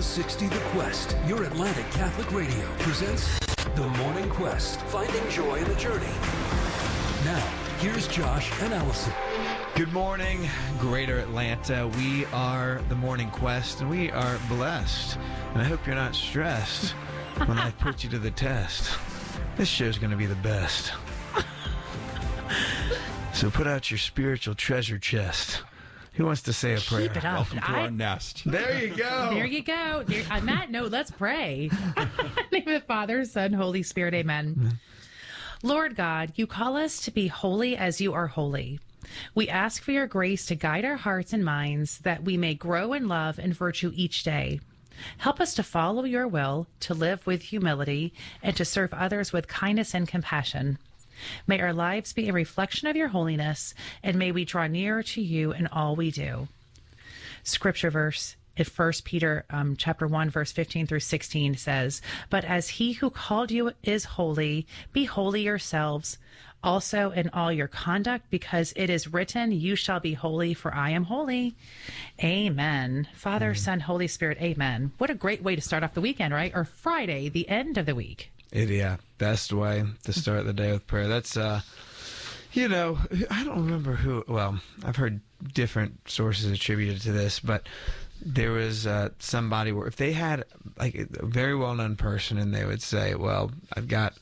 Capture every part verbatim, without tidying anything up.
sixty The Quest, your Atlantic Catholic Radio, presents The Morning Quest, finding joy in the journey. Now, here's Josh and Allison. Good morning, Greater Atlanta. We are The Morning Quest, and we are blessed. And I hope you're not stressed when I put you to the test. This show's going to be the best. So put out your spiritual treasure chest. Who wants to say a prayer? Keep it up. Welcome to I, our nest. There you go. There you go. There, on that note, let's pray. In the name of the Father, Son, Holy Spirit, amen. Mm-hmm. Lord God, you call us to be holy as you are holy. We ask for your grace to guide our hearts and minds that we may grow in love and virtue each day. Help us to follow your will, to live with humility, and to serve others with kindness and compassion. May our lives be a reflection of your holiness, and may we draw nearer to you in all we do. Scripture verse in First Peter um, chapter one, verse fifteen through sixteen says, "But as he who called you is holy, be holy yourselves also in all your conduct, because it is written, you shall be holy, for I am holy." Amen. Father, amen. Son, Holy Spirit, amen. What a great way to start off the weekend, right? Or Friday, the end of the week. It, yeah, best way to start the day with prayer. That's, uh, you know, I don't remember who, well, I've heard different sources attributed to this, but there was uh, somebody where if they had like a very well-known person and they would say, well, I've got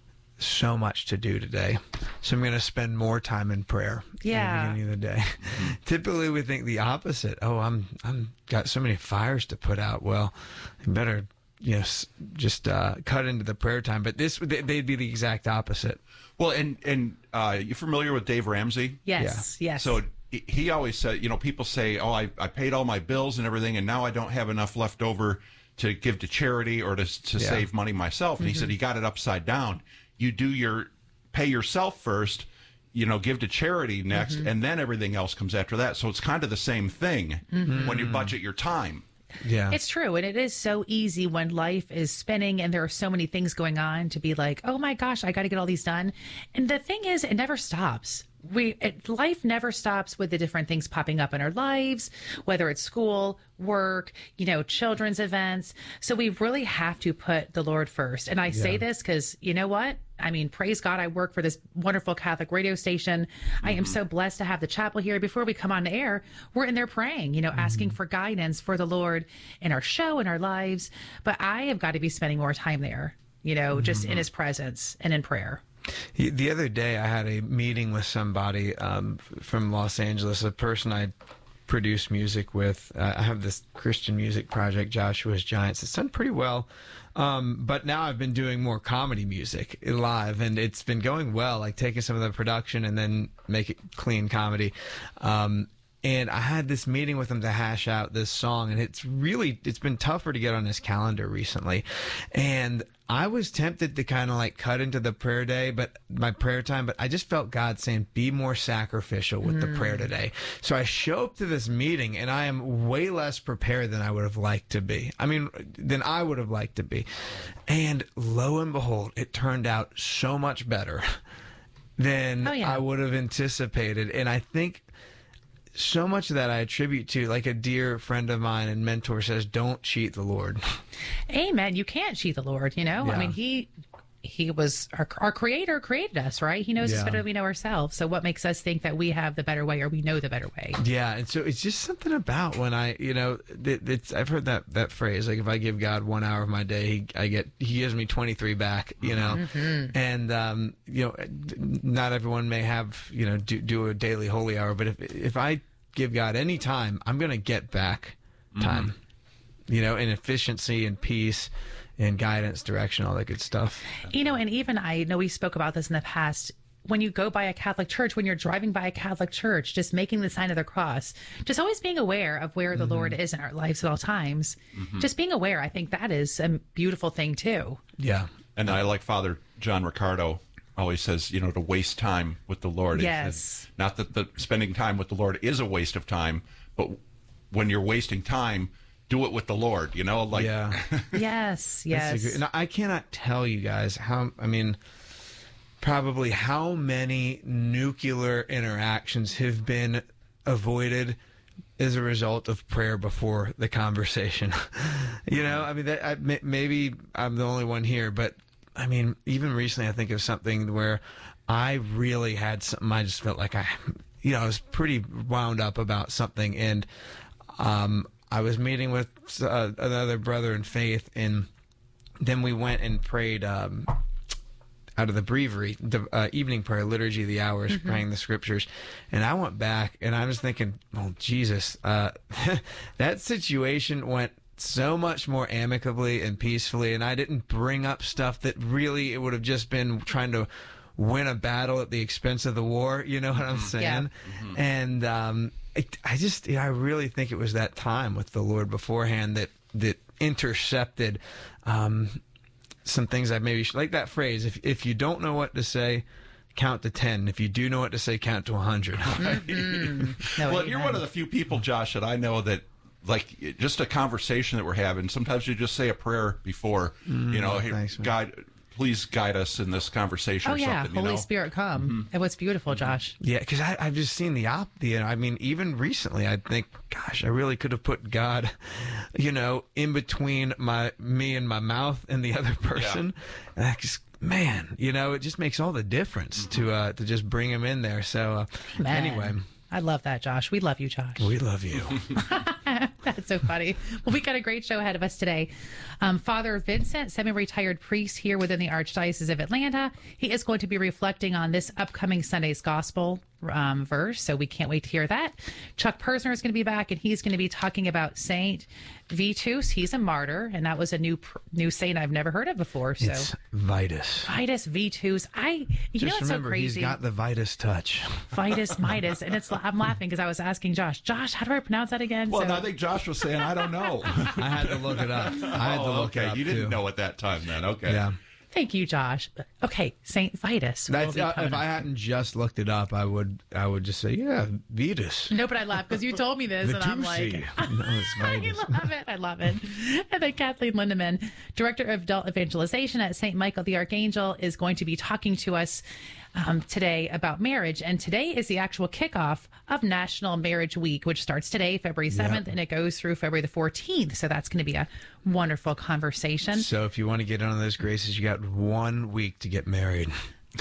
so much to do today, so I'm going to spend more time in prayer yeah. at the beginning of the day. Typically we think the opposite. Oh, I'm I'm got so many fires to put out. Well, I better you know, just uh, cut into the prayer time. But this, they'd be the exact opposite. Well, and and uh, you familiar with Dave Ramsey? Yes, yeah. yes. So he always said, you know, people say, oh, I, I paid all my bills and everything, and now I don't have enough left over to give to charity or to to yeah. save money myself. And mm-hmm. he said he got it upside down. You do your, pay yourself first, you know, give to charity next, mm-hmm. and then everything else comes after that. So it's kind of the same thing mm-hmm. when you budget your time. Yeah, it's true. And it is so easy when life is spinning and there are so many things going on to be like, oh my gosh, I got to get all these done. And the thing is, it never stops. We it, life never stops with the different things popping up in our lives, whether it's school, work, you know, children's events. So we really have to put the Lord first. And I yeah. say this because, you know what? I mean, praise God, I work for this wonderful Catholic radio station. Mm-hmm. I am so blessed to have the chapel here. Before we come on the air, we're in there praying, you know, mm-hmm. asking for guidance for the Lord in our show, in our lives. But I have got to be spending more time there, you know, mm-hmm. just in his presence and in prayer. The other day I had a meeting with somebody um, from Los Angeles, a person I produce music with. Uh, I have this Christian music project, Joshua's Giants. It's done pretty well. Um, but now I've been doing more comedy music live, and it's been going well, like taking some of the production and then make it clean comedy. Um, and I had this meeting with him to hash out this song, and it's really, it's been tougher to get on his calendar recently. And I was tempted to kind of like cut into the prayer day, but my prayer time, but I just felt God saying, be more sacrificial with mm. the prayer today. So I show up to this meeting and I am way less prepared than I would have liked to be. I mean, than I would have liked to be. And lo and behold, it turned out so much better than oh, yeah. I would have anticipated. And I think so much of that I attribute to, like a dear friend of mine and mentor says, don't cheat the Lord. Amen. You can't cheat the Lord, you know? Yeah. I mean, he he was, our, our creator created us, right? He knows yeah. us better than we know ourselves. So what makes us think that we have the better way or we know the better way? Yeah. And so it's just something about when I, you know, it, it's, I've heard that, that phrase, like if I give God one hour of my day, he, I get, he gives me twenty-three back, you know? Mm-hmm. And, um, you know, not everyone may have, you know, do, do a daily holy hour, but if, if I give God any time, I'm going to get back time, mm-hmm. you know, and efficiency and peace and guidance, direction, all that good stuff. You know, and even I know we spoke about this in the past. When you go by a Catholic church, when you're driving by a Catholic church, just making the sign of the cross, just always being aware of where the mm-hmm. Lord is in our lives at all times. Mm-hmm. Just being aware, I think that is a beautiful thing too. Yeah. And I like Father John Ricardo always says, you know, to waste time with the Lord. Yes. It's, not that the spending time with the Lord is a waste of time, but when you're wasting time, do it with the Lord, you know? Like, yeah. yes, yes. And I cannot tell you guys how, I mean, probably how many nuclear interactions have been avoided is a result of prayer before the conversation. You know, I mean, that, I, maybe I'm the only one here, but I mean, even recently, I think of something where I really had something. I just felt like I, you know, I was pretty wound up about something, and um, I was meeting with uh, another brother in faith, and then we went and prayed um, out of the breviary, the uh, evening prayer, liturgy of the hours, mm-hmm. praying the scriptures. And I went back, and I was thinking, oh, Jesus, uh, that situation went so much more amicably and peacefully, and I didn't bring up stuff that really it would have just been trying to win a battle at the expense of the war. You know what I'm saying? Yeah. Mm-hmm. And um, it, I just, you know, I really think it was that time with the Lord beforehand that that intercepted um, some things I maybe, like that phrase, if if you don't know what to say, count to ten. If you do know what to say, count to one hundred. Mm-hmm. No, well, you're one of the few people, Josh, that I know that, like, just a conversation that we're having, sometimes you just say a prayer before, mm, you know, hey, thanks, God, please guide us in this conversation oh, or yeah. something. Holy you know? Spirit, come. Mm-hmm. And what's beautiful, Josh. Yeah, because I've just seen the op. You know, I mean, even recently, I think, gosh, I really could have put God, you know, in between my me and my mouth and the other person. Yeah. And I just, man, you know, it just makes all the difference mm-hmm. to uh, to just bring him in there. So, uh, anyway. I love that, Josh. We love you, Josh. We love you. That's so funny. Well, we got a great show ahead of us today. Um, Father Vincent, semi-retired priest here within the Archdiocese of Atlanta. He is going to be reflecting on this upcoming Sunday's Gospel um, verse, so we can't wait to hear that. Chuck Persner is going to be back, and he's going to be talking about Saint Vitus. He's a martyr, and that was a new new saint I've never heard of before. So it's Vitus. Vitus, Vitus. I, you Just know what's remember, so crazy? He's got the Vitus touch. Vitus, Midas. And it's I'm laughing because I was asking Josh, Josh, how do I pronounce that again? Well, so, no, I think Josh was saying, I don't know. I had to look it up. I had oh, to look okay. it up, You didn't too. know at that time then. Okay. Yeah. Thank you, Josh. Okay, Saint Vitus. That's, will uh, be if I hadn't just looked it up, I would I would just say, yeah, Vitus. No, but I laugh because you told me this, and I'm like, no, it's I Vitus. love it. I love it. And then Kathleen Lindemann, Director of Adult Evangelization at Saint Michael the Archangel, is going to be talking to us um, today about marriage. And today is the actual kickoff of National Marriage Week, which starts today, February seventh, yep. and it goes through February the fourteenth. So that's going to be a wonderful conversation. So if you want to get on those graces, you got one week to get married.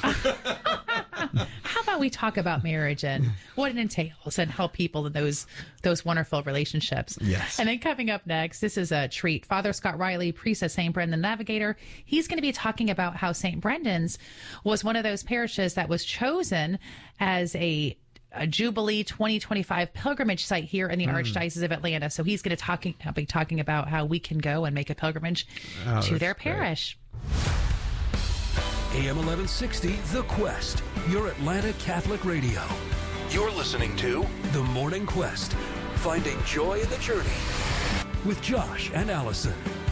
How about we talk about marriage and what it entails and help people in those those wonderful relationships? Yes. And then coming up next, this is a treat. Father Scott Riley, priest at Saint Brendan Navigator, he's going to be talking about how Saint Brendan's was one of those parishes that was chosen as a a Jubilee twenty twenty-five pilgrimage site here in the mm. Archdiocese of Atlanta. So he's going to talking be talking about how we can go and make a pilgrimage oh, to their parish. Great. A M eleven sixty, The Quest, your Atlanta Catholic radio. You're listening to The Morning Quest, finding joy in the journey with Josh and Allison.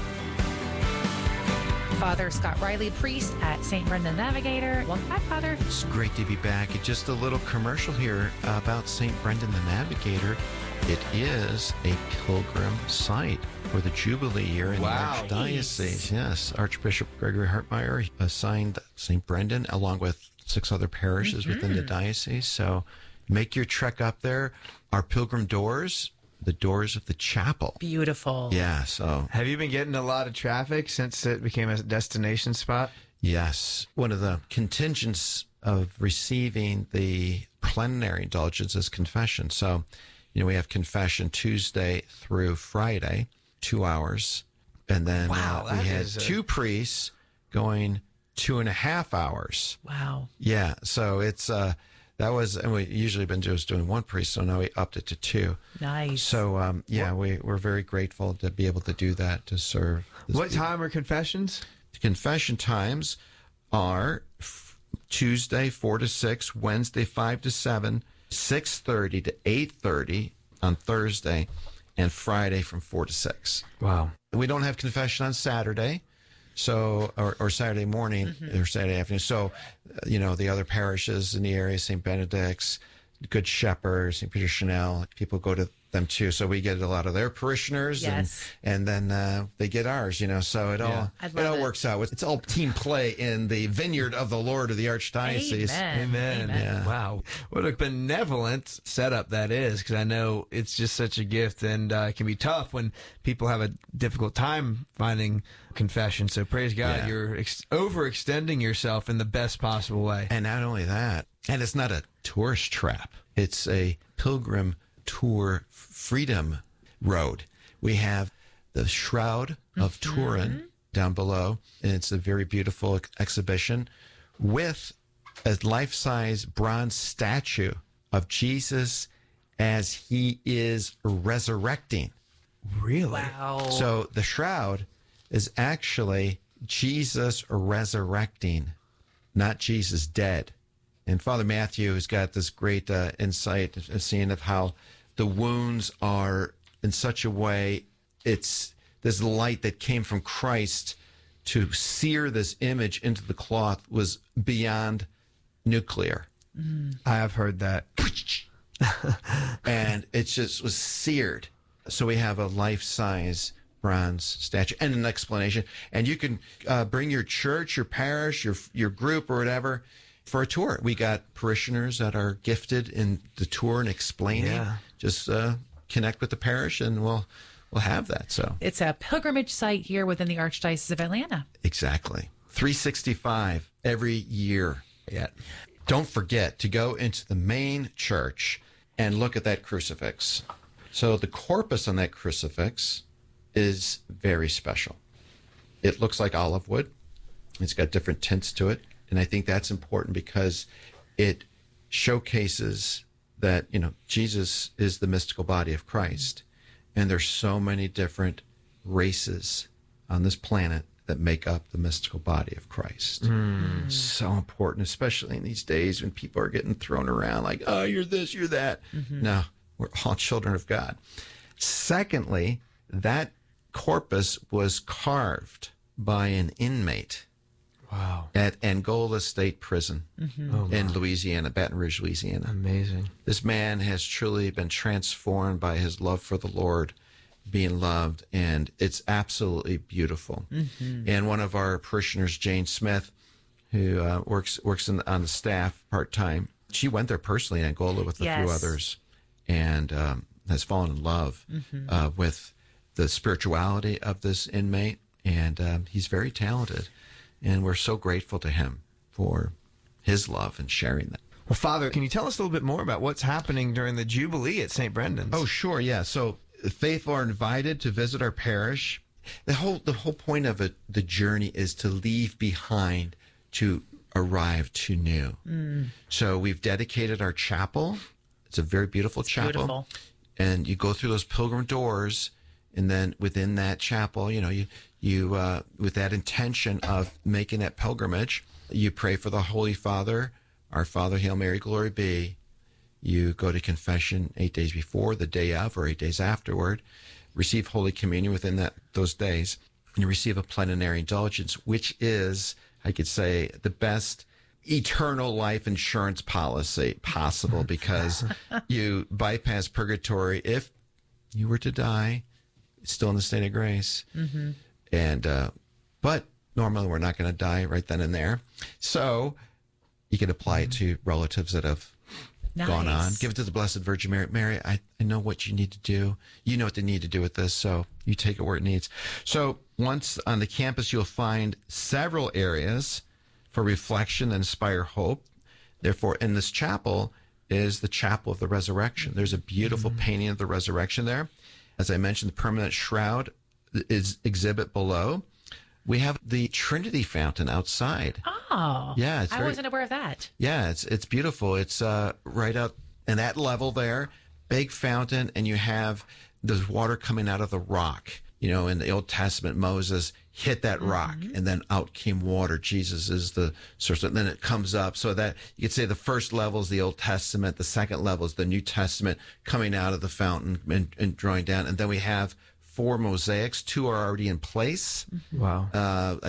Father Scott Riley, priest at Saint Brendan Navigator. Welcome back, Father. It's great to be back. Just a little commercial here about Saint Brendan the Navigator. It is a pilgrim site for the Jubilee year in wow. the Archdiocese. Yes, Archbishop Gregory Hartmeyer assigned Saint Brendan along with six other parishes mm-hmm. within the diocese. So make your trek up there. Our pilgrim doors, the doors of the chapel. Beautiful. Yeah, so. Have you been getting a lot of traffic since it became a destination spot? Yes. One of the contingents of receiving the plenary indulgence is confession. So, you know, we have confession Tuesday through Friday, two hours. And then wow, uh, we had a... two priests going two and a half hours. Wow. Yeah. So it's, uh, that was, and we usually been just doing one priest, so now we upped it to two. Nice. So, um, yeah, we, we're very grateful to be able to do that, to serve. What people. Time are confessions? Confession times are f- Tuesday, four to six, Wednesday, five to seven, six thirty to eight thirty on Thursday, and Friday from four to six. Wow. We don't have confession on Saturday. So, or, or Saturday morning mm-hmm. or Saturday afternoon. So, uh, you know, the other parishes in the area, Saint Benedict's, Good Shepherd, Saint Peter Chanel, people go to them too. So we get a lot of their parishioners, Yes. and and then uh, they get ours. You know, so it all I it love all it. works out. It's all team play in the vineyard of the Lord of the Archdiocese. Amen. Amen. Amen. Yeah. Wow. What a benevolent setup that is, because I know it's just such a gift, and uh, it can be tough when people have a difficult time finding confession. So praise God, Yeah. you're ex- overextending yourself in the best possible way. And not only that, and it's not a tourist trap, it's a pilgrim tour freedom road. We have the Shroud of Turin down below, and it's a very beautiful ex- exhibition with a life-size bronze statue of Jesus as he is resurrecting. Really? Wow. So the shroud is actually Jesus resurrecting, not Jesus dead. And Father Matthew has got this great uh, insight, of seeing of how the wounds are in such a way, it's this light that came from Christ to sear this image into the cloth was beyond nuclear. I have heard that. And it just was seared. So we have a life-size bronze statue and an explanation. And you can uh, bring your church, your parish, your your group, or whatever for a tour. We got parishioners that are gifted in the tour and explaining. Yeah. Just uh, connect with the parish, and we'll we'll have that. So It's a pilgrimage site here within the Archdiocese of Atlanta. exactly three sixty-five every year. Yeah. Don't forget to go into the main church and look at that crucifix. So the corpus on that crucifix is very special. It looks like olive wood. It's got different tints to it. And I think that's important because it showcases that, you know, Jesus is the mystical body of Christ. And there's so many different races on this planet that make up the mystical body of Christ. Mm. So important, especially in these days when people are getting thrown around like, oh, you're this, you're that. Mm-hmm. No, we're all children of God. Secondly, that corpus was carved by an inmate Wow. at Angola State Prison Oh, in Louisiana, Baton Rouge, Louisiana. amazing. This man has truly been transformed by his love for the Lord, being loved, and it's absolutely beautiful. And one of our parishioners, Jane Smith, who uh, works works in, on the staff part time, she went there personally in Angola with a few Yes. others, and um, has fallen in love uh, with the spirituality of this inmate, and um, he's very talented, and we're so grateful to him for his love and sharing that. Well, Father, can you tell us a little bit more about what's happening during the Jubilee at Saint Brendan's? Oh, sure, yeah. So the faithful are invited to visit our parish. The whole the whole point of it, the journey, is to leave behind to arrive to new. So we've dedicated our chapel. It's a very beautiful chapel. beautiful. And you go through those pilgrim doors, and then within that chapel, you know, you you uh, with that intention of making that pilgrimage, you pray for the Holy Father, Our Father, Hail Mary, Glory be. You go to confession eight days before, the day of, or eight days afterward. Receive Holy Communion within that those days. And you receive a plenary indulgence, which is, I could say, the best eternal life insurance policy possible, because you bypass purgatory if you were to die, still in the state of grace. Mm-hmm. And uh, but normally we're not going to die right then and there. So you can apply it to relatives that have gone on. Nice. Give it to the Blessed Virgin Mary. Mary, I, I know what you need to do. You know what they need to do with this, so you take it where it needs. So once on the campus, you'll find several areas for reflection and inspire hope. Therefore, in this chapel is the Chapel of the Resurrection. There's a beautiful painting of the resurrection there. As I mentioned, the permanent shroud is exhibit below. We have the Trinity fountain outside. Oh, Yeah, it's I very- wasn't aware of that. Yeah, it's it's beautiful. It's uh, right out in that level there, big fountain, and you have there's water coming out of the rock. You know, in the Old Testament, Moses hit that rock, and then out came water. Jesus is the source, and then it comes up. So that you could say the first level is the Old Testament, the second level is the New Testament coming out of the fountain and, and drawing down, and then we have four mosaics. Two are already in place. Wow. Uh, I think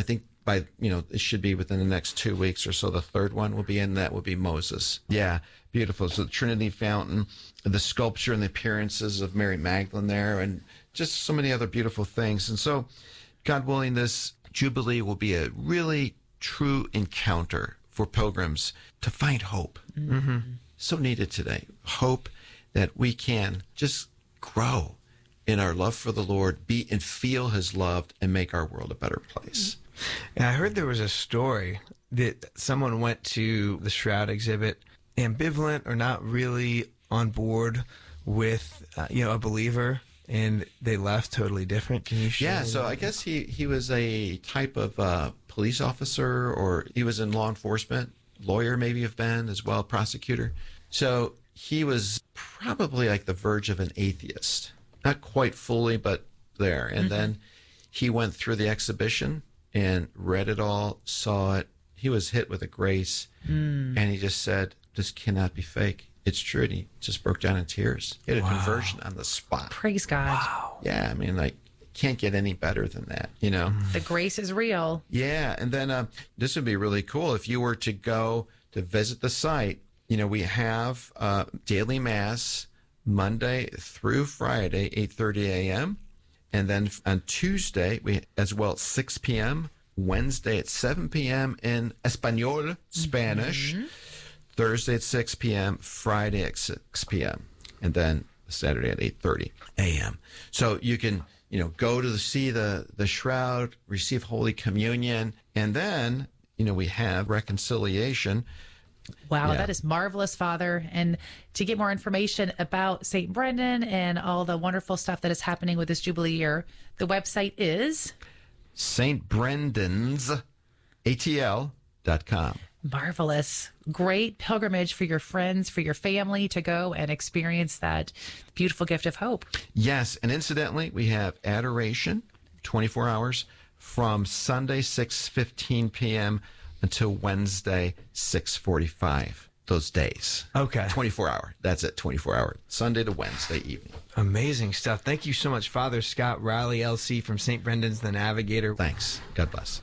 by, you know, it should be within the next two weeks or so. The third one will be in. That will be Moses. Yeah, beautiful. So the Trinity Fountain, the sculpture and the appearances of Mary Magdalene there, and just so many other beautiful things. And so, God willing, this Jubilee will be a really true encounter for pilgrims to find hope. Mm-hmm. So needed today. Hope that we can just grow in our love for the Lord, be and feel his love, and make our world a better place. And I heard there was a story that someone went to the Shroud exhibit ambivalent or not really on board with, uh, you know, a believer, and they left totally different. Can you share? Yeah, so I guess he, he was a type of uh, police officer, or he was in law enforcement, lawyer maybe have been as well, prosecutor. So he was probably like the verge of an atheist. Not quite fully, but there. And mm-hmm. then he went through the exhibition and read it all, saw it. He was hit with a grace, mm. and he just said, this cannot be fake. It's true. And he just broke down in tears. He had a wow. conversion on the spot. Praise God. Wow. Yeah, I mean, like, can't get any better than that, you know? The grace is real. Yeah, and then uh, this would be really cool if you were to go to visit the site. You know, we have uh, daily Mass Monday through Friday, eight thirty a.m., and then on Tuesday, we as well at six p.m., Wednesday at seven p.m. in Espanol, Spanish, mm-hmm. Thursday at six p.m., Friday at six p.m., and then Saturday at eight thirty a.m. So you can, you know, go to the, see the, the shroud, receive Holy Communion, and then, you know, we have reconciliation. Wow, yeah. That is marvelous, Father. And to get more information about Saint Brendan and all the wonderful stuff that is happening with this Jubilee year, the website is Saint Brendan's A T L dot com. Marvelous. Great pilgrimage for your friends, for your family to go and experience that beautiful gift of hope. Yes, and incidentally, we have adoration, twenty-four hours, from Sunday, six fifteen p.m., until Wednesday, six forty-five, those days. Okay. twenty-four hour. That's it, twenty-four hour. Sunday to Wednesday evening. Amazing stuff. Thank you so much, Father Scott Riley, L C from Saint Brendan's the Navigator. Thanks. God bless.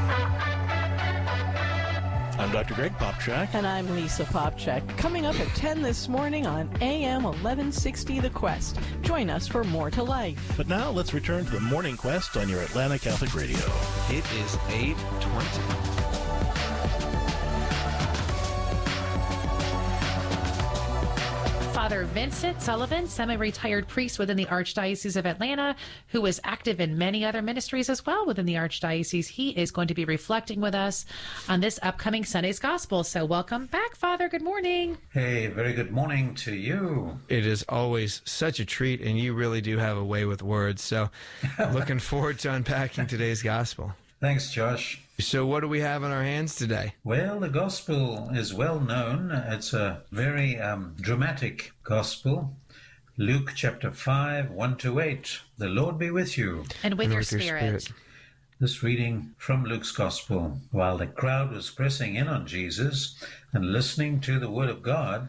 I'm Doctor Greg Popchak. And I'm Lisa Popchak. Coming up at ten this morning on A M eleven sixty The Quest. Join us for More to Life. But now let's return to the Morning Quest on your Atlanta Catholic Radio. It is eight twenty. Father Vincent Sullivan, semi-retired priest within the Archdiocese of Atlanta, who is active in many other ministries as well within the Archdiocese. He is going to be reflecting with us on this upcoming Sunday's Gospel. So welcome back, Father. Good morning. Hey, very good morning to you. It is always such a treat, and you really do have a way with words. So looking forward to unpacking today's Gospel. Thanks, Josh. So what do we have in our hands today? Well, the gospel is well known. It's a very um, dramatic gospel. Luke chapter five, one to eight. The Lord be with you. And with, and your, with spirit. your spirit. This reading from Luke's gospel. While the crowd was pressing in on Jesus and listening to the word of God,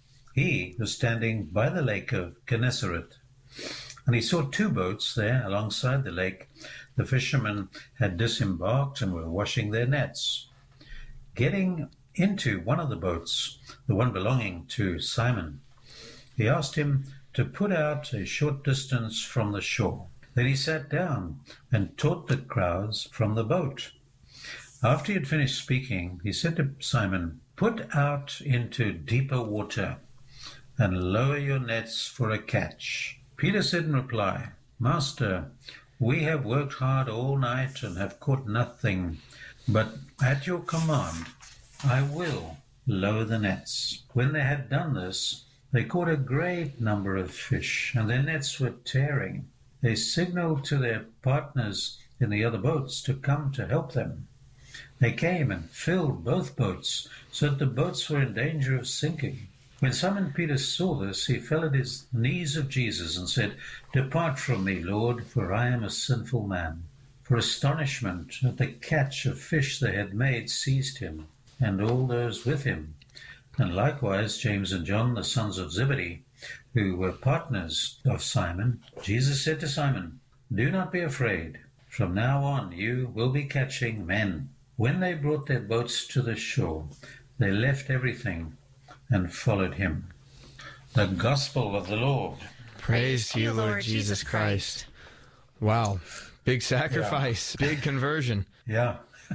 he was standing by the lake of Gennesaret. And he saw two boats there alongside the lake. The fishermen had disembarked and were washing their nets. Getting into one of the boats, the one belonging to Simon, he asked him to put out a short distance from the shore. Then he sat down and taught the crowds from the boat. After he had finished speaking, he said to Simon, "Put out into deeper water and lower your nets for a catch." Peter said in reply, "Master, we have worked hard all night and have caught nothing, but at your command I will lower the nets." When they had done this, they caught a great number of fish, and their nets were tearing. They signaled to their partners in the other boats to come to help them. They came and filled both boats, so that the boats were in danger of sinking. When Simon Peter saw this, he fell at his knees of Jesus and said, "Depart from me, Lord, for I am a sinful man." For astonishment at the catch of fish they had made seized him, and all those with him. And likewise James and John, the sons of Zebedee, who were partners of Simon. Jesus said to Simon, "Do not be afraid. From now on you will be catching men." When they brought their boats to the shore, they left everything and followed him. The Gospel of the Lord. Praise to you, Lord Jesus Christ. Wow. Big sacrifice, yeah. Big conversion. Yeah.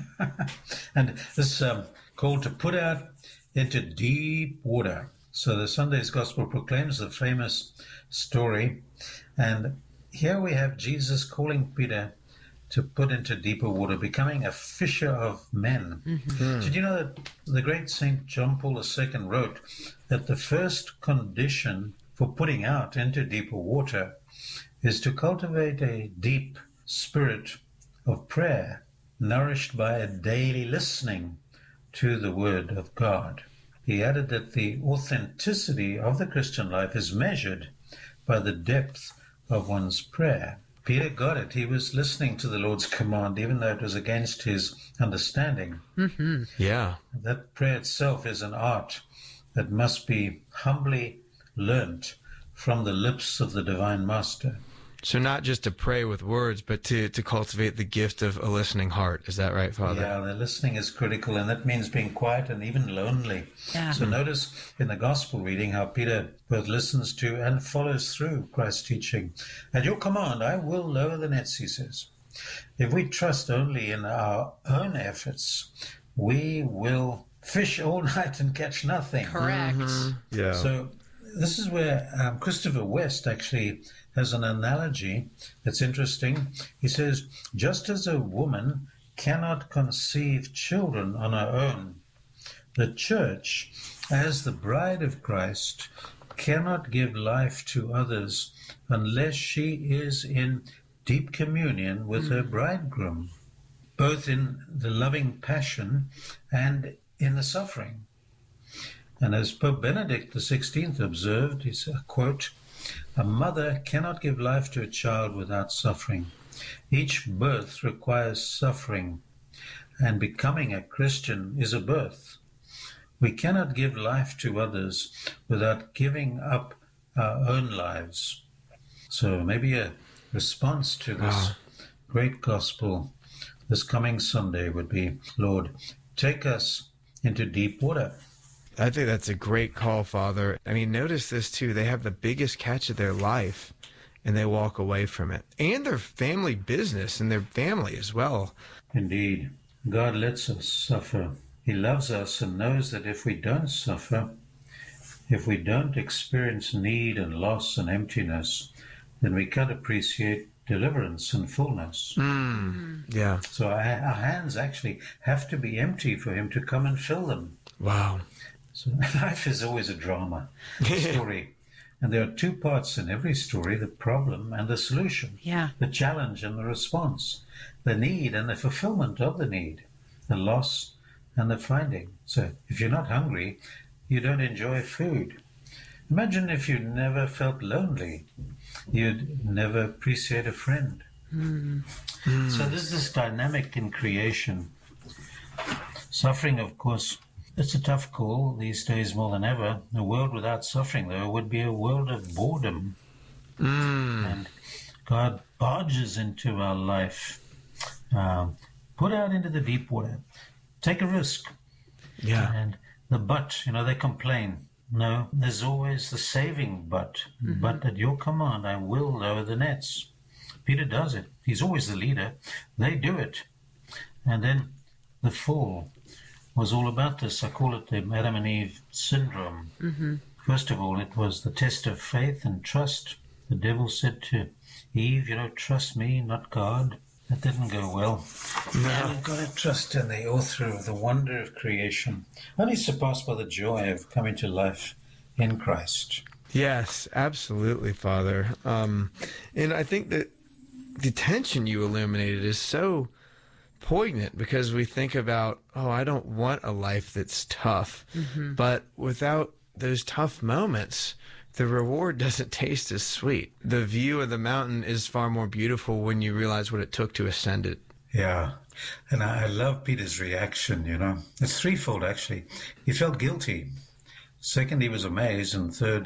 And this um, call to put out into deep water. So the Sunday's Gospel proclaims the famous story. And here we have Jesus calling Peter to put into deeper water, becoming a fisher of men. Mm-hmm. Did you know that the great Saint John Paul the Second wrote that the first condition for putting out into deeper water is to cultivate a deep spirit of prayer, nourished by a daily listening to the Word of God. He added that the authenticity of the Christian life is measured by the depth of one's prayer. Peter got it. He was listening to the Lord's command, even though it was against his understanding. Mm-hmm. Yeah. That prayer itself is an art that must be humbly learnt from the lips of the Divine Master. So not just to pray with words, but to, to cultivate the gift of a listening heart. Is that right, Father? Yeah, the listening is critical, and that means being quiet and even lonely. Yeah. So notice in the Gospel reading how Peter both listens to and follows through Christ's teaching. At your command, I will lower the nets, he says. If we trust only in our own efforts, we will fish all night and catch nothing. Correct. Mm-hmm. Yeah. So this is where um, Christopher West actually has an analogy that's interesting. He says, just as a woman cannot conceive children on her own, the church, as the bride of Christ, cannot give life to others unless she is in deep communion with mm. her bridegroom, both in the loving passion and in the suffering. And as Pope Benedict the sixteenth observed, he said, quote, "A mother cannot give life to a child without suffering. Each birth requires suffering, and becoming a Christian is a birth. We cannot give life to others without giving up our own lives." So maybe a response to this wow. great gospel this coming Sunday would be, Lord, take us into deep water. I think that's a great call, Father. I mean, notice this, too. They have the biggest catch of their life, and they walk away from it. And their family business and their family as well. Indeed. God lets us suffer. He loves us and knows that if we don't suffer, if we don't experience need and loss and emptiness, then we can't appreciate deliverance and fullness. Mm, yeah. So our, our hands actually have to be empty for him to come and fill them. Wow. So life is always a drama, a story. And there are two parts in every story, the problem and the solution. Yeah. The challenge and the response. The need and the fulfillment of the need. The loss and the finding. So if you're not hungry, you don't enjoy food. Imagine if you never felt lonely. You'd never appreciate a friend. Mm. Mm. So there's this dynamic in creation. Suffering, of course, it's a tough call these days more than ever. A world without suffering, though, would be a world of boredom. Mm. And God barges into our life. Um, put out into the deep water. Take a risk. Yeah. And the but, you know, they complain. No, there's always the saving but. Mm-hmm. But at your command, I will lower the nets. Peter does it. He's always the leader. They do it. And then the fall was all about this. I call it the Adam and Eve syndrome. Mm-hmm. First of all, it was the test of faith and trust. The devil said to Eve, you know, trust me, not God. That didn't go well. No. You've got to trust in the author of the wonder of creation, only surpassed by the joy of coming to life in Christ. Yes, absolutely, Father. Um, and I think that the tension you illuminated is so poignant because we think about, oh, I don't want a life that's tough. Mm-hmm. But without those tough moments, the reward doesn't taste as sweet. The view of the mountain is far more beautiful when you realize what it took to ascend it. Yeah. And I love Peter's reaction, you know. It's threefold, actually. He felt guilty. Second, he was amazed. And third,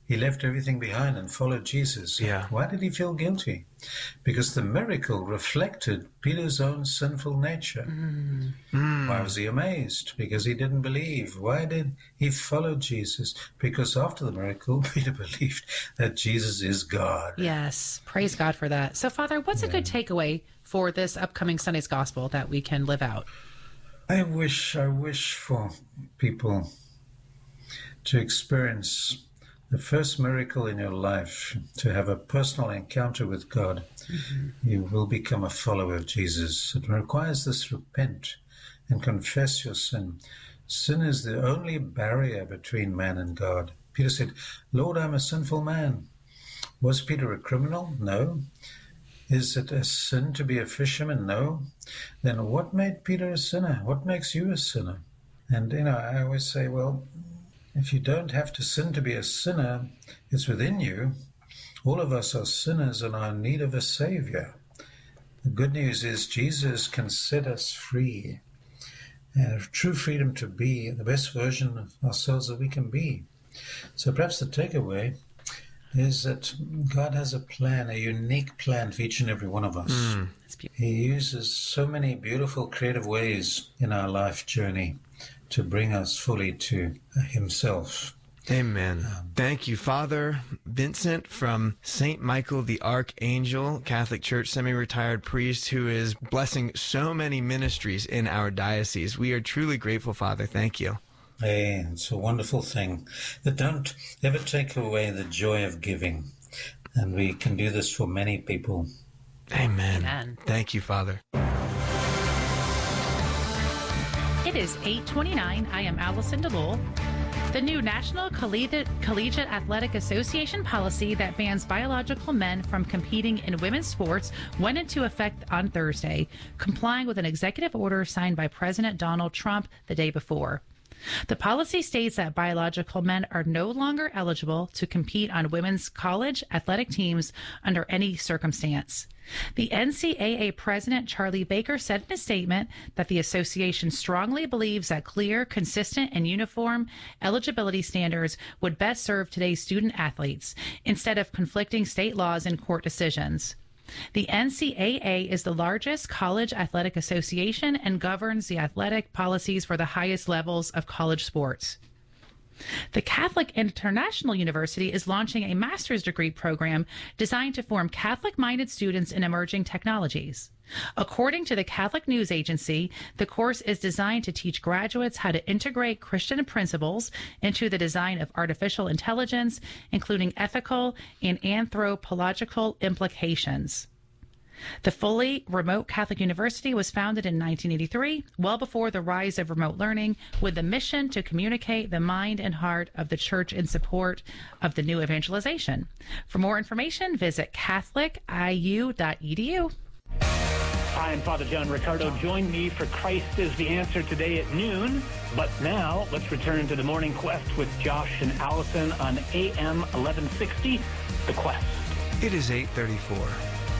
He left everything behind and followed Jesus. Yeah. Why did he feel guilty? Because the miracle reflected Peter's own sinful nature. Mm. Mm. Why was he amazed? Because he didn't believe. Why did he follow Jesus? Because after the miracle, Peter believed that Jesus is God. Yes. Praise God for that. So, Father, what's yeah. a good takeaway for this upcoming Sunday's Gospel that we can live out? I wish, I wish for people to experience the first miracle in your life, to have a personal encounter with God. Mm-hmm. You will become a follower of Jesus. It requires this: repent and confess your sin. Sin is the only barrier between man and God. Peter said, Lord, I'm a sinful man. Was Peter a criminal? No. Is it a sin to be a fisherman? No. Then what made Peter a sinner? What makes you a sinner? And, you know, I always say, well, if you don't have to sin to be a sinner, it's within you. All of us are sinners and are in need of a Savior. The good news is Jesus can set us free, and true freedom to be the best version of ourselves that we can be. So perhaps the takeaway is that God has a plan, a unique plan for each and every one of us. Mm, he uses so many beautiful, creative ways in our life journey to bring us fully to himself. Amen. Um, Thank you, Father Vincent from Saint Michael the Archangel Catholic Church, semi-retired priest who is blessing so many ministries in our diocese. We are truly grateful, Father. Thank you. Hey, it's a wonderful thing. That don't ever take away the joy of giving. And we can do this for many people. Amen. Amen. Thank you, Father. It is eight twenty-nine. I am Allison DeLull. The new National Collegiate, Collegiate Athletic Association policy that bans biological men from competing in women's sports went into effect on Thursday, complying with an executive order signed by President Donald Trump the day before. The policy states that biological men are no longer eligible to compete on women's college athletic teams under any circumstance. The N C A A president, Charlie Baker, said in a statement that the association strongly believes that clear, consistent, and uniform eligibility standards would best serve today's student athletes instead of conflicting state laws and court decisions. The N C A A is the largest college athletic association and governs the athletic policies for the highest levels of college sports. The Catholic International University is launching a master's degree program designed to form Catholic-minded students in emerging technologies. According to the Catholic News Agency, the course is designed to teach graduates how to integrate Christian principles into the design of artificial intelligence, including ethical and anthropological implications. The fully remote Catholic University was founded in nineteen eighty-three, well before the rise of remote learning, with the mission to communicate the mind and heart of the Church in support of the new evangelization. For more information, visit catholic I U dot e d u. Hi, I'm Father John Riccardo. Join me for Christ is the Answer today at noon. But now, let's return to the Morning Quest with Josh and Allison on A M eleven sixty, The Quest. It is eight thirty-four.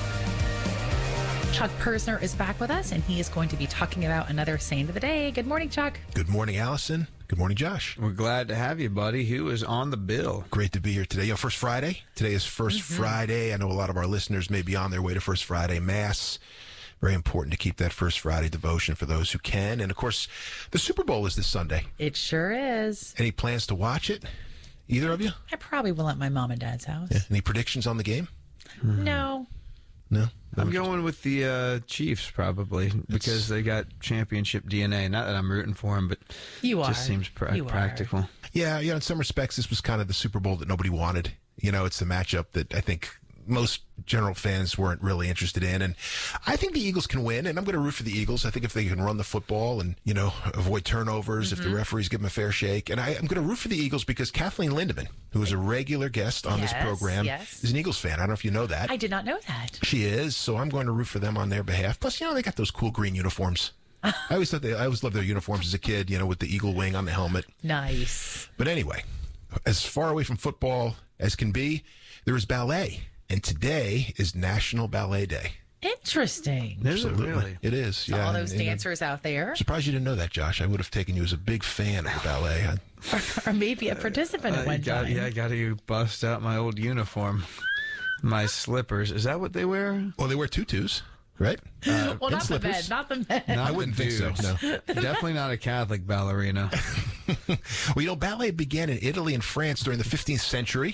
Chuck Persner is back with us, and he is going to be talking about another saint of the day. Good morning, Chuck. Good morning, Allison. Good morning, Josh. We're glad to have you, buddy. Who is on the bill? Great to be here today. You know, First Friday. Today is First mm-hmm. Friday. I know a lot of our listeners may be on their way to First Friday Mass. Very important to keep that First Friday devotion for those who can. And, of course, the Super Bowl is this Sunday. It sure is. Any plans to watch it? Either of you? I probably will at my mom and dad's house. Yeah. Any predictions on the game? Mm-hmm. No. No? I'm going with the uh, Chiefs, probably, because it's... they got championship D N A. Not that I'm rooting for them, but you it are. just seems pra- you practical. Are. Yeah, yeah, in some respects, this was kind of the Super Bowl that nobody wanted. You know, it's a matchup that I think most general fans weren't really interested in. And I think the Eagles can win, and I'm going to root for the Eagles. I think if they can run the football and, you know, avoid turnovers, mm-hmm. if the referees give them a fair shake. And I, I'm going to root for the Eagles because Kathleen Lindemann, who is a regular guest on yes, this program, yes. is an Eagles fan. I don't know if you know that. I did not know that. She is, so I'm going to root for them on their behalf. Plus, you know, they got those cool green uniforms. I always thought they, I always loved their uniforms as a kid, you know, with the eagle wing on the helmet. Nice. But anyway, as far away from football as can be, there is ballet. And today is National Ballet Day. Interesting. Is it Absolutely. really? It is. So yeah. all those and, and dancers out there. I'm surprised you didn't know that, Josh. I would have taken you as a big fan of the ballet. or, or maybe a participant Uh, at one got, time. yeah, I got to bust out my old uniform. My slippers. Is that what they wear? Well, they wear tutus, right? Uh, well, and not the men, slippers. not the men. Not I wouldn't the think so, dudes. no. Definitely not a Catholic ballerina. Well, you know, ballet began in Italy and France during the fifteenth century.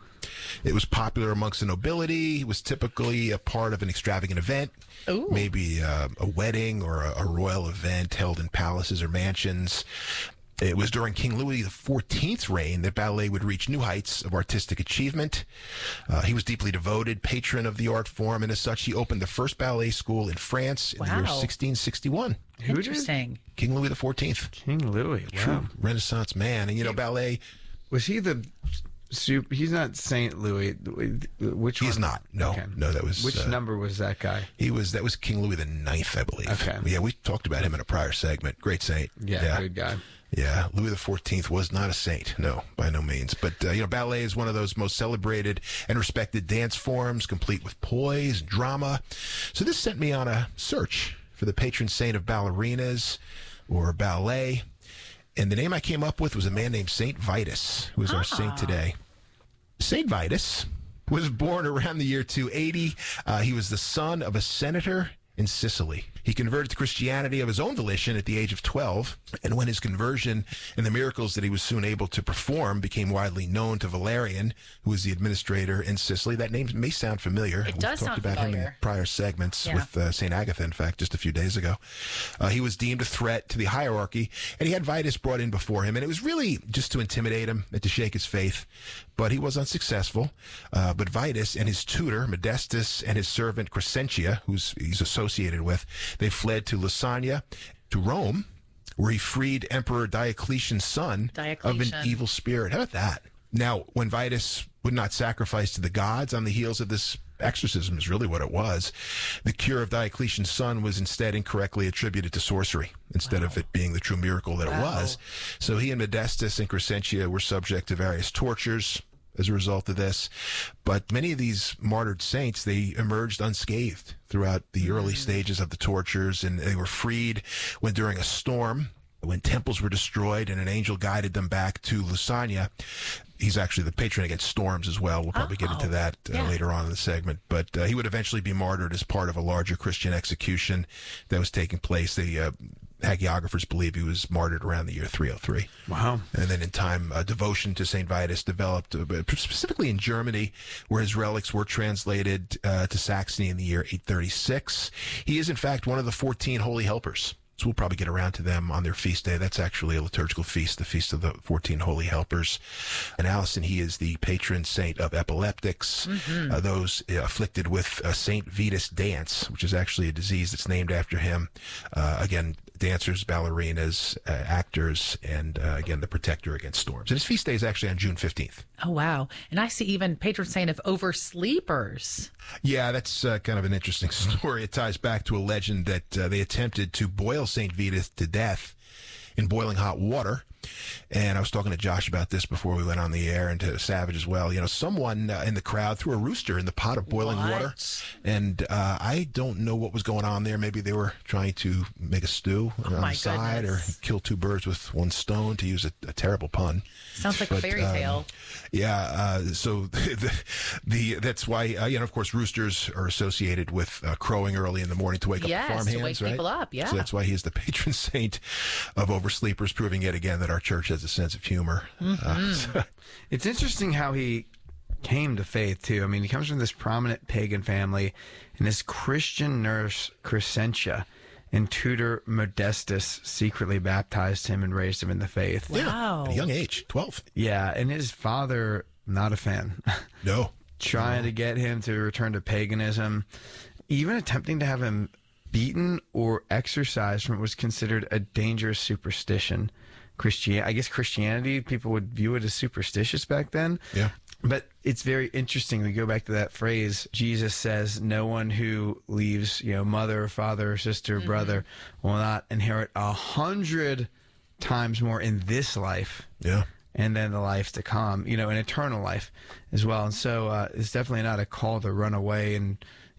It was popular amongst the nobility. It was typically a part of an extravagant event, Ooh. maybe uh, a wedding or a, a royal event held in palaces or mansions. It was during King Louis the fourteenth's reign that ballet would reach new heights of artistic achievement. Uh, he was deeply devoted, patron of the art form, and as such, he opened the first ballet school in France in Wow. the year sixteen sixty-one. Who did? Interesting. King Louis the fourteenth. King Louis. Wow. True Renaissance man. And, you know, ballet, Was he the... Soup, he's not Saint Louis. Which he's one? not. No, Okay. no, that was... Which uh, number was that guy? He was, that was King Louis the ninth, I believe. Okay. Yeah, we talked about him in a prior segment. Great saint. Yeah, yeah. good guy. Yeah, Louis the fourteenth was not a saint. No, by no means. But, uh, you know, ballet is one of those most celebrated and respected dance forms, complete with poise and drama. So this sent me on a search for the patron saint of ballerinas or ballet. And the name I came up with was a man named Saint Vitus, who is our saint today. Saint Vitus was born around the year two eighty. Uh, he was the son of a senator in Sicily. He converted to Christianity of his own volition at the age of twelve, and when his conversion and the miracles that he was soon able to perform became widely known to Valerian, who was the administrator in Sicily. That name may sound familiar. It We've does talked sound about him in familiar. prior segments Yeah. with uh, Saint Agatha, in fact, just a few days ago. Uh, he was deemed a threat to the hierarchy, and he had Vitus brought in before him, and it was really just to intimidate him and to shake his faith, but he was unsuccessful. Uh, but Vitus and his tutor, Modestus, and his servant Crescentia, who's he's associated with, they fled to Lasagna, to Rome, where he freed Emperor Diocletian's son of an Diocletian. evil spirit. How about that? Now, when Vitus would not sacrifice to the gods on the heels of this exorcism is really what it was, the cure of Diocletian's son was instead incorrectly attributed to sorcery instead Wow. of it being the true miracle that Wow. it was. So he and Modestus and Crescentia were subject to various tortures as a result of this. But many of these martyred saints, they emerged unscathed throughout the early stages of the tortures, and they were freed when during a storm, when temples were destroyed and an angel guided them back to Lasagna. He's actually the patron against storms as well. We'll probably get into Oh, that uh, yeah. later on in the segment. But uh, he would eventually be martyred as part of a larger Christian execution that was taking place. The uh, hagiographers believe he was martyred around the year three oh three. Wow. And then in time, uh, devotion to Saint Vitus developed, uh, specifically in Germany, where his relics were translated uh, to Saxony in the year eight thirty-six. He is, in fact, one of the fourteen holy helpers. So we'll probably get around to them on their feast day. That's actually a liturgical feast, the Feast of the fourteen Holy Helpers. And Allison, he is the patron saint of epileptics, Mm-hmm. uh, those uh, afflicted with uh, Saint Vitus dance, which is actually a disease that's named after him. Uh, again, dancers, ballerinas, uh, actors, and uh, again, the protector against storms. And his feast day is actually on June fifteenth. Oh, wow. And I see even patron saint of oversleepers. Yeah, that's uh, kind of an interesting story. It ties back to a legend that uh, they attempted to boil Saint Vitus to death in boiling hot water. And I was talking to Josh about this before we went on the air, and to Savage as well. You know, someone uh, in the crowd threw a rooster in the pot of boiling What? water. And uh, I don't know what was going on there. Maybe they were trying to make a stew on my the side, goodness. or kill two birds with one stone, to use a, a terrible pun. Sounds like a But, fairy um, tale. Yeah, uh, so the, the that's why uh, you know, of course, roosters are associated with uh, crowing early in the morning to wake Yes, up the to farmhands, wake right? people up, yeah. So that's why he is the patron saint of oversleepers, proving yet again that our church has a sense of humor. Mm-hmm. Uh, so- It's interesting how he came to faith, too. I mean, he comes from this prominent pagan family, and his Christian nurse, Crescentia, and tutor Modestus secretly baptized him and raised him in the faith. Wow. At a young age, twelve. Yeah, and his father, not a fan. No. Trying to get him to return to paganism, even attempting to have him beaten or exorcised from what was considered a dangerous superstition. Christian, I guess Christianity, people would view it as superstitious back then. Yeah. But it's very interesting. We go back to that phrase. Jesus says, no one who leaves, you know, mother, father, sister, Mm-hmm. brother will not inherit a hundred times more in this life. Yeah. And then the life to come, you know, an eternal life as well. And so uh, it's definitely not a call to run away and,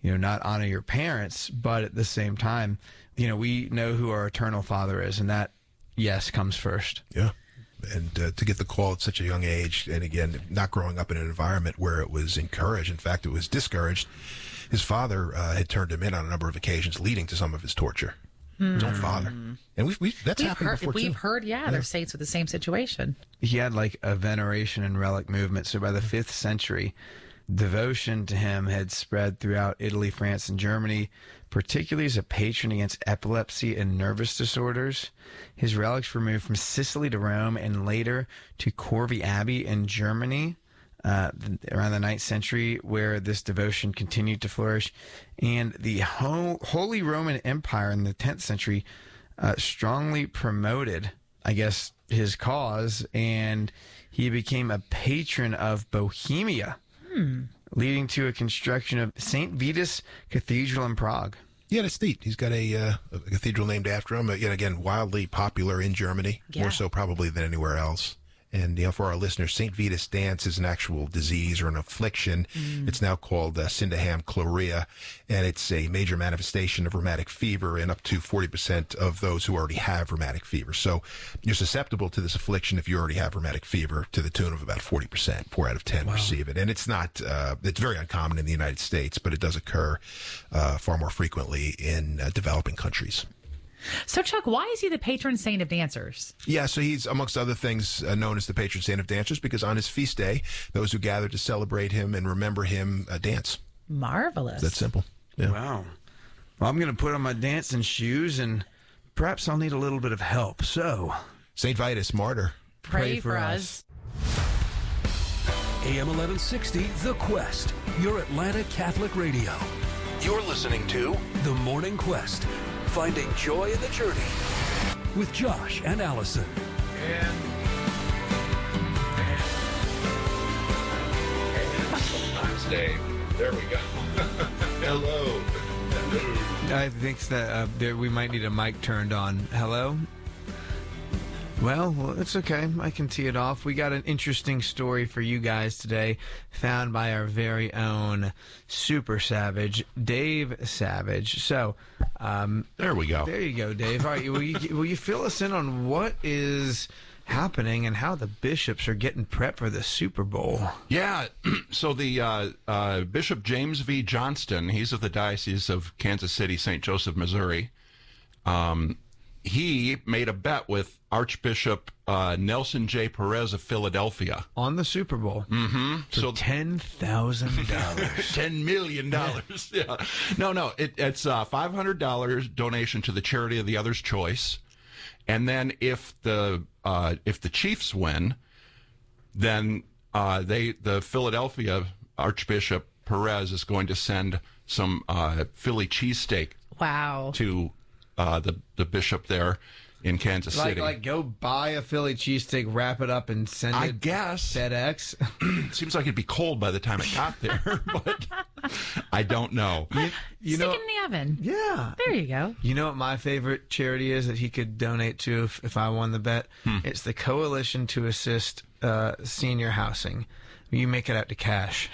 you know, not honor your parents, but at the same time, you know, we know who our eternal Father is, and that, yes, comes first. Yeah. And uh, to get the call at such a young age, and again, not growing up in an environment where it was encouraged, in fact, it was discouraged. His father uh, had turned him in on a number of occasions, leading to some of his torture. Mm. His own father. And we've, we've that's we've happened heard, before, We've too. heard, yeah, yeah, there's saints with the same situation. He had like a veneration and relic movement. So by the fifth century, devotion to him had spread throughout Italy, France, and Germany, particularly as a patron against epilepsy and nervous disorders. His relics were moved from Sicily to Rome and later to Corvey Abbey in Germany uh, around the ninth century, where this devotion continued to flourish. And the Ho- Holy Roman Empire in the tenth century uh, strongly promoted, I guess, his cause, and he became a patron of Bohemia. Hmm. Leading to a construction of Saint Vitus Cathedral in Prague. Yeah, that's neat. He's got a, uh, a cathedral named after him. Again, again, wildly popular in Germany, yeah. more so probably than anywhere else. And, you know, for our listeners, Saint Vitus dance is an actual disease or an affliction. Mm. It's now called uh, Sydenham chlorea, and it's a major manifestation of rheumatic fever in up to forty percent of those who already have rheumatic fever. So you're susceptible to this affliction if you already have rheumatic fever, to the tune of about forty percent. Four out of ten wow. receive it. And it's not, uh, it's very uncommon in the United States, but it does occur uh, far more frequently in uh, developing countries. So, Chuck, why is he the patron saint of dancers? Yeah, so he's, amongst other things, uh, known as the patron saint of dancers because on his feast day, those who gather to celebrate him and remember him uh, dance. Marvelous. That's simple. Yeah. Wow. Well, I'm going to put on my dancing shoes, and perhaps I'll need a little bit of help. So, Saint Vitus, martyr. Pray, pray for, for us. us. A M eleven sixty, The Quest, your Atlanta Catholic radio. You're listening to The Morning Quest. Finding joy in the journey with Josh and Allison. And, and sometimes Dave. There we go. Hello. Hello. I think that uh, there, we might need a mic turned on. Hello? Well, well, it's okay. I can tee it off. We got an interesting story for you guys today, found by our very own super savage, Dave Savage. So, um, there we go. There you go, Dave. All right, will you, will you fill us in on what is happening and how the bishops are getting prepped for the Super Bowl? Yeah. So the uh, uh, Bishop James V. Johnston, he's of the Diocese of Kansas City, Saint Joseph, Missouri. Um, he made a bet with Archbishop uh, Nelson J. Perez of Philadelphia on the Super Bowl. Mm-hmm. For so ten thousand dollars, ten million dollars. Yeah. yeah. No, no. It, it's a five hundred dollars donation to the charity of the other's choice, and then if the uh, if the Chiefs win, then uh, they the Philadelphia Archbishop Perez is going to send some uh, Philly cheesesteak. Wow. To uh, the the bishop there in Kansas like, City. Like, go buy a Philly cheesesteak, wrap it up, and send it. I guess FedEx. Seems like it'd be cold by the time it got there, but I don't know. You, you Stick know, it in the oven. Yeah. There you go. You know what my favorite charity is that he could donate to if, if I won the bet? Hmm. It's the Coalition to Assist uh, Senior Housing. You make it out to cash.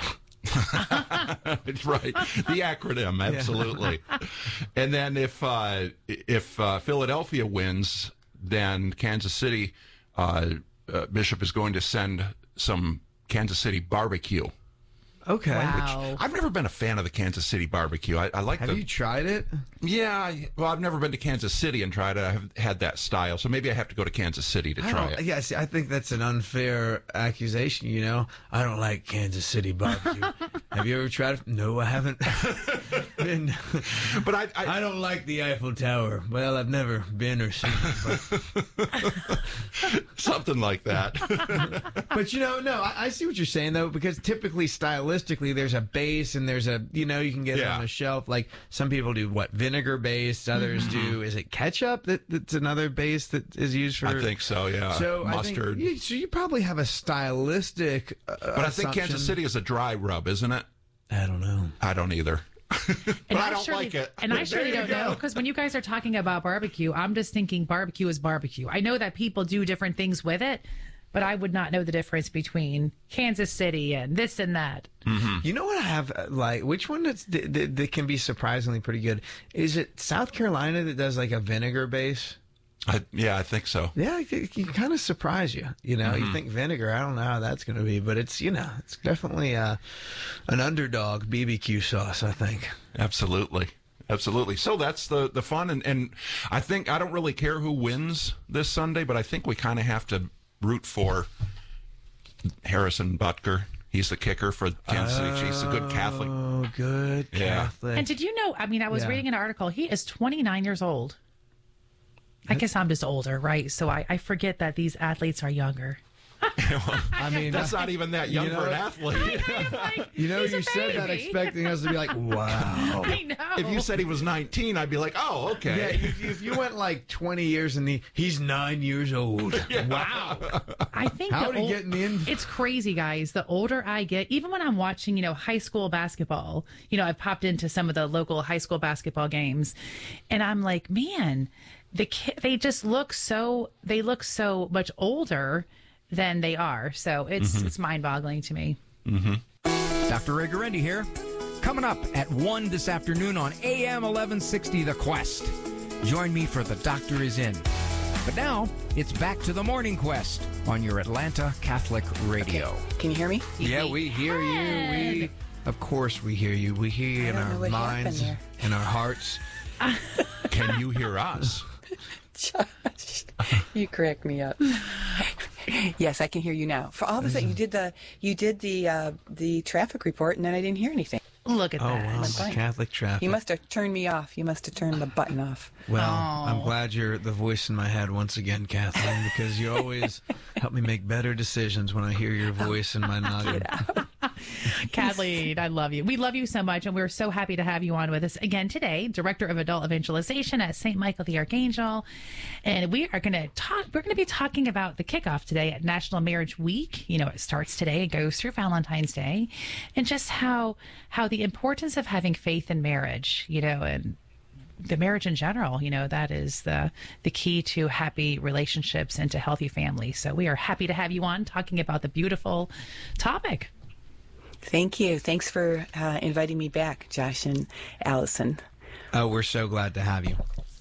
It's right. The acronym, absolutely. Yeah. And then if uh, if uh, Philadelphia wins, then Kansas City uh, uh, Bishop is going to send some Kansas City barbecue. Okay. Wow. Which, I've never been a fan of the Kansas City barbecue. I, I like. Have the, you tried it? Yeah. I, well, I've never been to Kansas City and tried it. I haven't had that style, so maybe I have to go to Kansas City to I try it. Yeah, see, I think that's an unfair accusation. You know, I don't like Kansas City barbecue. Have you ever tried it? No, I haven't. been, but I, I, I don't like the Eiffel Tower. Well, I've never been or seen it. But... Something like that. But you know, no, I, I see what you're saying though, because typically stylistically, there's a base and there's a, you know, you can get yeah. it on a shelf. Like some people do what, vinegar based, others mm-hmm. do, is it ketchup that, that's another base that is used for? I think so, yeah. So mustard. I think, you, so you probably have a stylistic uh, But I think assumption. Kansas City is a dry rub, isn't it? I don't know. I don't either. but and I, I don't surely, like it. And I surely don't know, because when you guys are talking about barbecue, I'm just thinking barbecue is barbecue. I know that people do different things with it, but I would not know the difference between Kansas City and this and that. Mm-hmm. You know what I have, uh, like, which one that's, that, that, that can be surprisingly pretty good? Is it South Carolina that does like a vinegar base? I, yeah, I think so. Yeah, it, it can kind of surprise you. You know, Mm-hmm. you think vinegar, I don't know how that's going to be, but it's, you know, it's definitely uh, an underdog B B Q sauce, I think. Absolutely. Absolutely. So that's the, the fun. And, and I think I don't really care who wins this Sunday, but I think we kind of have to root for Harrison Butker. He's the kicker for Kansas City Chiefs. A good Catholic. Oh, good Yeah. Catholic. And did you know, I mean, I was Yeah. reading an article. He is twenty-nine years old. I guess I'm just older, right? So I, I forget that these athletes are younger. I mean, That's not even that young you know, for an athlete. you know, He's a you said that baby. expecting us to be like, wow. I know. If you said he was nineteen, I'd be like, oh, Yeah, okay. if, if you went like twenty years and the, he's nine years old. Wow. I think How the did he ol- get in? It's crazy, guys. The older I get, even when I'm watching, you know, high school basketball, you know, I've popped into some of the local high school basketball games, and I'm like, man, the kid, they just look so, they look so much older than they are. So it's Mhm. it's mind-boggling to me. Doctor Ray Guarendi here. Coming up at one this afternoon on A M eleven sixty The Quest. Join me for The Doctor Is In. But now, it's back to the Morning Quest on your Atlanta Catholic Radio. Can you hear me? Yeah, we hear you. We, of course, we hear you. We hear you in don't know our what minds, happened in our hearts. Can you hear us? Josh, you crack me up. Yes, I can hear you now. For all of a sudden, you did the you did the uh, the traffic report, and then I didn't hear anything. Look at Oh, that. wow. Went blank. Catholic traffic. You must have turned me off. You must have turned the button off. Well, Oh. I'm glad you're the voice in my head once again, Kathleen, because you always help me make better decisions when I hear your voice in my noggin. Kathleen, I love you. We love you so much, and we're so happy to have you on with us again today, Director of Adult Evangelization at Saint Michael the Archangel. And we are going to talk, we're going to be talking about the kickoff today at National Marriage Week. You know, it starts today, it goes through Valentine's Day, and just how, how the importance of having faith in marriage, you know, and the marriage in general, you know, that is the the key to happy relationships and to healthy families. So we are happy to have you on talking about the beautiful topic. Thank you. Thanks for uh, inviting me back, Josh and Allison. Oh, we're so glad to have you.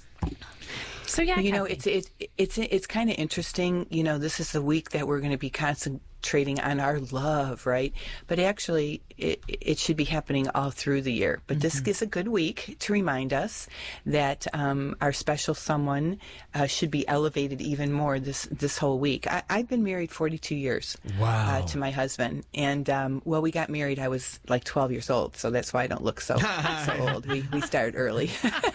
So yeah, you know, Kathleen. it's it, it's it's kind of interesting. You know, this is the week that we're going to be concentrating on our love, right? But actually, it it should be happening all through the year. But this is a good week to remind us that um, our special someone uh, should be elevated even more this this whole week. I, I've been married forty-two years. Wow. Uh, to my husband, and um, well, we got married. I was like twelve years old, so that's why I don't look so so old. We we started early.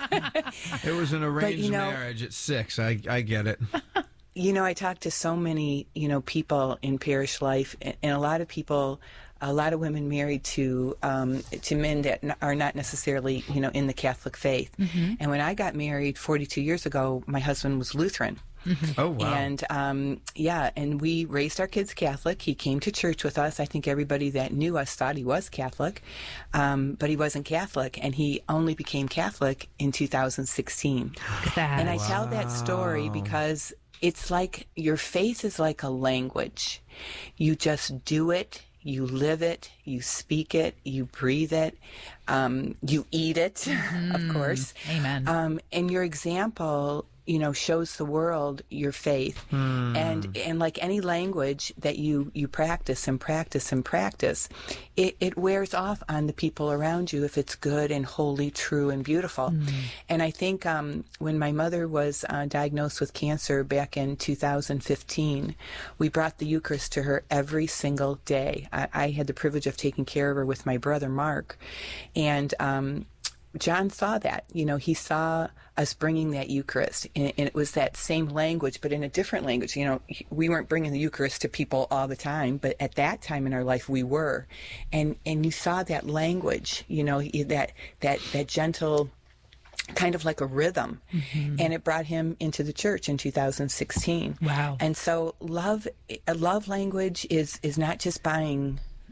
It was an arranged you know- marriage at six. I, I get it. You know, I talk to so many, you know, people in parish life, and, and a lot of people, a lot of women married to um, to men that n- are not necessarily, you know, in the Catholic faith. Mhm. And when I got married forty-two years ago, my husband was Lutheran. Oh, wow. And um, yeah, and we raised our kids Catholic. He came to church with us. I think everybody that knew us thought he was Catholic, um, but he wasn't Catholic, and he only became Catholic in two thousand sixteen. That. And I tell that story because it's like your faith is like a language. You just do it. You live it, you speak it, you breathe it, um, you eat it, of course. Amen. Um, and your example, you know, shows the world your faith. And and like any language that you, you practice and practice and practice, it, it wears off on the people around you if it's good and holy, true, and beautiful. And I think um, when my mother was uh, diagnosed with cancer back in two thousand fifteen, we brought the Eucharist to her every single day. I, I had the privilege of taking care of her with my brother, Mark. And um, John saw that. You know, he saw us bringing that Eucharist, and, and it was that same language, but in a different language. You know, we weren't bringing the Eucharist to people all the time, but at that time in our life, we were. And and you saw that language, you know, that that that gentle, kind of like a rhythm. Mm-hmm. And it brought him into the church in two thousand sixteen. Wow. And so love, a love language is is not just buying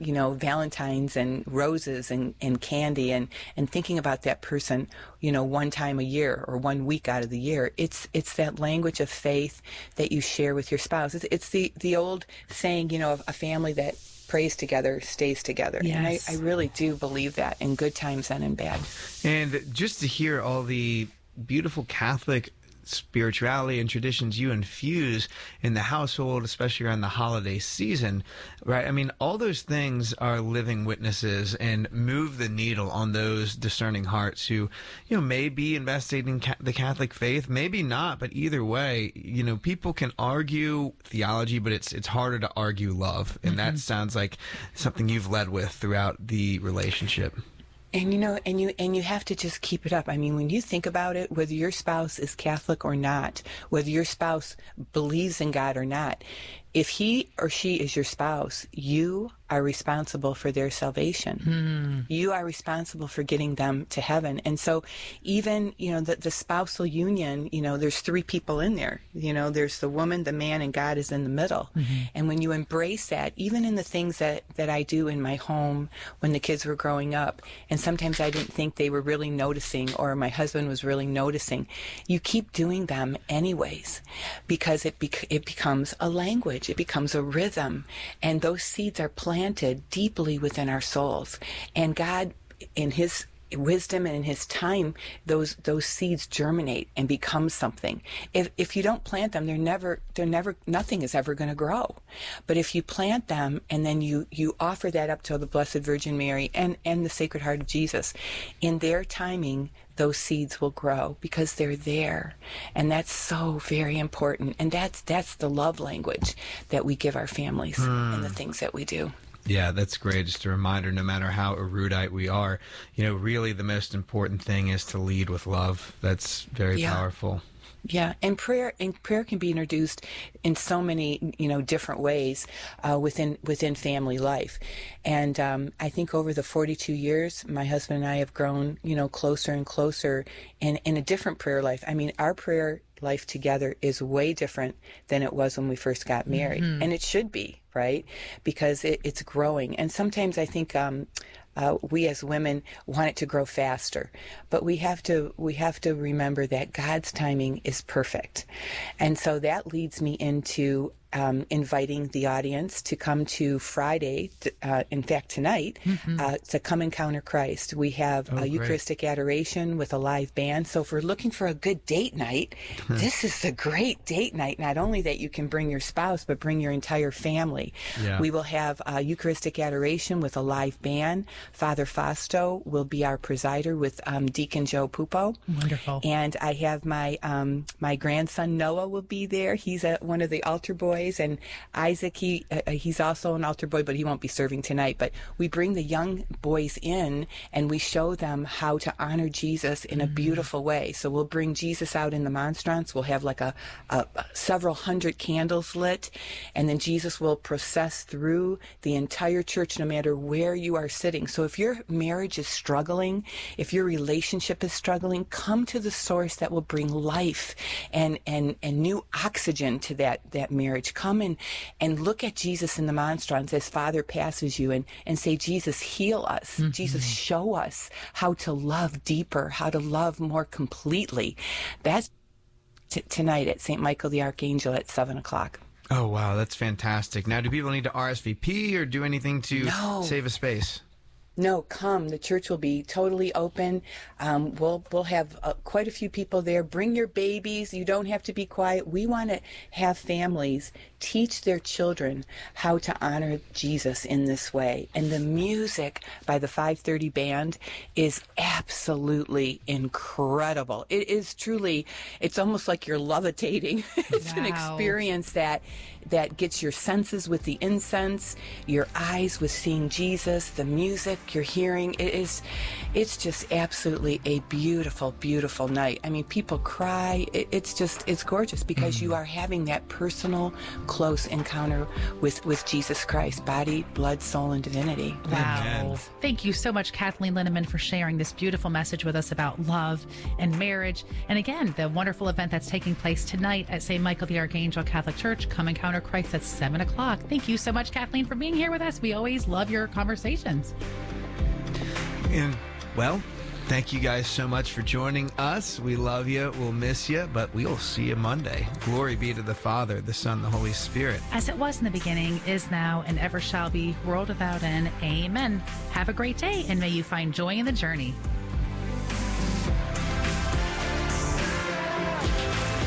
you know, Valentine's and roses and, and candy and, and thinking about that person, you know, one time a year or one week out of the year. It's it's that language of faith that you share with your spouse. It's, it's the, the old saying, you know, of a family that prays together stays together. Yes. And I, I really do believe that in good times and in bad. And just to hear all the beautiful Catholic spirituality and traditions you infuse in the household, especially around the holiday season, right? I mean, all those things are living witnesses and move the needle on those discerning hearts who, you know, may be investigating ca- the Catholic faith, maybe not, but either way, you know, people can argue theology, but it's it's harder to argue love, and mm-hmm. that sounds like something you've led with throughout the relationship. And you know, and you and you have to just keep it up. I mean, when you think about it, whether your spouse is Catholic or not, whether your spouse believes in God or not, if he or she is your spouse, you are responsible for their salvation. Hmm. You are responsible for getting them to heaven. And so even, you know, the, the spousal union, you know, there's three people in there. You know, there's the woman, the man, and God is in the middle. Mm-hmm. And when you embrace that, even in the things that, that I do in my home when the kids were growing up, and sometimes I didn't think they were really noticing or my husband was really noticing, you keep doing them anyways because it bec- it becomes a language. It becomes a rhythm, and those seeds are planted deeply within our souls. And God, in His wisdom and in His time, those those seeds germinate and become something. If if you don't plant them, they're never they're never nothing is ever going to grow. But if you plant them and then you you offer that up to the Blessed Virgin Mary and and the Sacred Heart of Jesus, in their timing, those seeds will grow because they're there. And that's so very important. And that's that's the love language that we give our families mm. and the things that we do. Yeah, that's great. Just a reminder, no matter how erudite we are, you know, really the most important thing is to lead with love. That's very yeah. powerful. Yeah, and prayer and prayer can be introduced in so many, you know, different ways uh, within within family life. And um, I think over the forty-two years, my husband and I have grown, you know, closer and closer in, in a different prayer life. I mean, our prayer life together is way different than it was when we first got married. Mm-hmm. And it should be, right? Because it, it's growing. And sometimes I think um, uh, we as women want it to grow faster. But we have to we have to remember that God's timing is perfect. And so that leads me into Um, inviting the audience to come to Friday, uh, in fact tonight, mm-hmm. uh, to come encounter Christ. We have oh, a Eucharistic adoration with a live band. So if we're looking for a good date night, this is the great date night. Not only that you can bring your spouse, but bring your entire family. Yeah. We will have a Eucharistic adoration with a live band. Father Fausto will be our presider with um, Deacon Joe Pupo. Wonderful. And I have my um, my grandson Noah will be there. He's a, one of the altar boys. And Isaac, he uh, he's also an altar boy, but he won't be serving tonight. But we bring the young boys in and we show them how to honor Jesus in a mm-hmm. beautiful way. So we'll bring Jesus out in the monstrance. We'll have like a, a, a several hundred candles lit, and then Jesus will process through the entire church, no matter where you are sitting. So if your marriage is struggling, if your relationship is struggling, come to the source that will bring life and and and new oxygen to that that marriage. Come in and look at Jesus in the monstrance as Father passes you and, and say, Jesus, heal us. Mm-hmm. Jesus, show us how to love deeper, how to love more completely. That's t- tonight at Saint Michael the Archangel at seven o'clock. Oh, wow. That's fantastic. Now, do people need to R S V P or do anything to no. save a space? No, come. The church will be totally open. Um, we'll we'll have uh, quite a few people there. Bring your babies. You don't have to be quiet. We want to have families teach their children how to honor Jesus in this way. And the music by the five thirty band is absolutely incredible. It is truly, it's almost like you're levitating. It's wow. an experience that that gets your senses with the incense, your eyes with seeing Jesus, the music music, your hearing. It is, it's just absolutely a beautiful, beautiful night. I mean, people cry. It, it's just, it's gorgeous because mm. you are having that personal, close encounter with, with Jesus Christ, body, blood, soul, and divinity. Wow. Amen. Thank you so much, Kathleen Linneman, for sharing this beautiful message with us about love and marriage. And again, the wonderful event that's taking place tonight at Saint Michael the Archangel Catholic Church. Come encounter Christ at seven o'clock. Thank you so much, Kathleen, for being here with us. We always love your conversations. And, well, thank you guys so much for joining us. We love you. We'll miss you, but we'll see you Monday. Glory be to the Father, the Son, the Holy Spirit. As it was in the beginning, is now, and ever shall be, world without end. Amen. Have a great day, and may you find joy in the journey.